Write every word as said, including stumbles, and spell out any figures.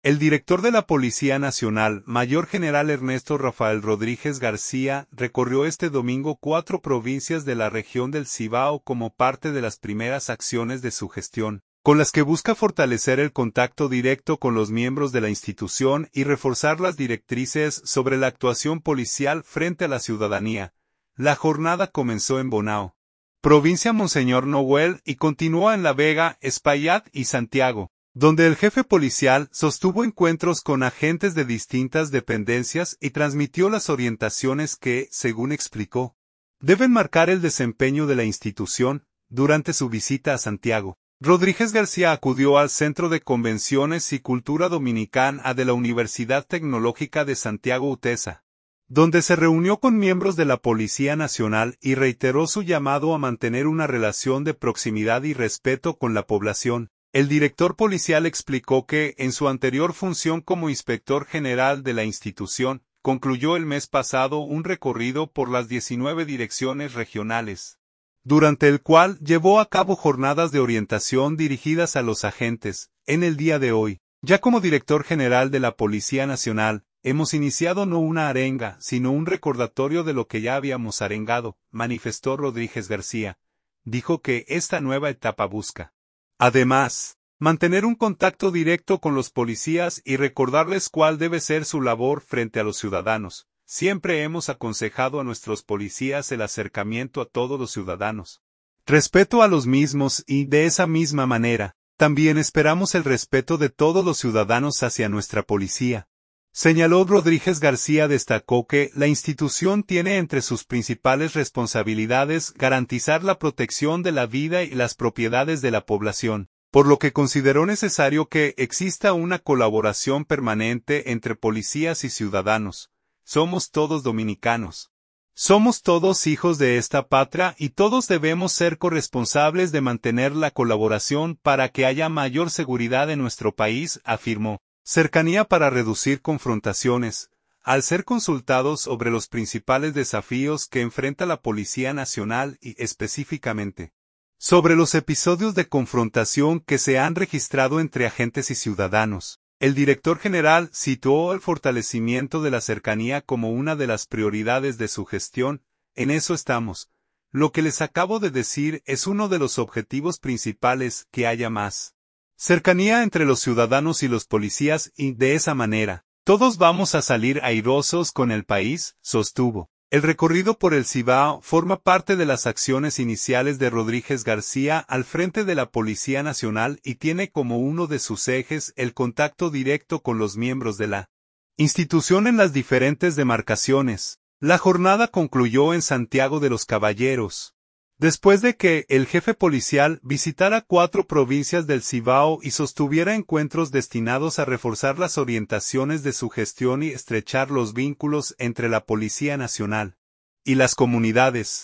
El director de la Policía Nacional, Mayor General Ernesto Rafael Rodríguez García, recorrió este domingo cuatro provincias de la región del Cibao como parte de las primeras acciones de su gestión, con las que busca fortalecer el contacto directo con los miembros de la institución y reforzar las directrices sobre la actuación policial frente a la ciudadanía. La jornada comenzó en Bonao, provincia Monseñor Noel, y continuó en La Vega, Espaillat y Santiago, donde el jefe policial sostuvo encuentros con agentes de distintas dependencias y transmitió las orientaciones que, según explicó, deben marcar el desempeño de la institución. Durante su visita a Santiago, Rodríguez García acudió al Centro de Convenciones y Cultura Dominicana de la Universidad Tecnológica de Santiago UTESA, donde se reunió con miembros de la Policía Nacional y reiteró su llamado a mantener una relación de proximidad y respeto con la población. El director policial explicó que, en su anterior función como inspector general de la institución, concluyó el mes pasado un recorrido por las diecinueve direcciones regionales, durante el cual llevó a cabo jornadas de orientación dirigidas a los agentes. En el día de hoy, ya como director general de la Policía Nacional, hemos iniciado no una arenga, sino un recordatorio de lo que ya habíamos arengado, manifestó Rodríguez García. Dijo que esta nueva etapa busca, además, mantener un contacto directo con los policías y recordarles cuál debe ser su labor frente a los ciudadanos. Siempre hemos aconsejado a nuestros policías el acercamiento a todos los ciudadanos, respeto a los mismos y, de esa misma manera, también esperamos el respeto de todos los ciudadanos hacia nuestra policía. Señaló Rodríguez García. Destacó que la institución tiene entre sus principales responsabilidades garantizar la protección de la vida y las propiedades de la población, por lo que consideró necesario que exista una colaboración permanente entre policías y ciudadanos. Somos todos dominicanos. Somos todos hijos de esta patria y todos debemos ser corresponsables de mantener la colaboración para que haya mayor seguridad en nuestro país, afirmó. Cercanía para reducir confrontaciones. Al ser consultados sobre los principales desafíos que enfrenta la Policía Nacional y, específicamente, sobre los episodios de confrontación que se han registrado entre agentes y ciudadanos, el director general situó el fortalecimiento de la cercanía como una de las prioridades de su gestión. En eso estamos. Lo que les acabo de decir es uno de los objetivos principales, que haya más cercanía entre los ciudadanos y los policías y, de esa manera, todos vamos a salir airosos con el país, sostuvo. El recorrido por el Cibao forma parte de las acciones iniciales de Rodríguez García al frente de la Policía Nacional y tiene como uno de sus ejes el contacto directo con los miembros de la institución en las diferentes demarcaciones. La jornada concluyó en Santiago de los Caballeros, después de que el jefe policial visitara cuatro provincias del Cibao y sostuviera encuentros destinados a reforzar las orientaciones de su gestión y estrechar los vínculos entre la Policía Nacional y las comunidades.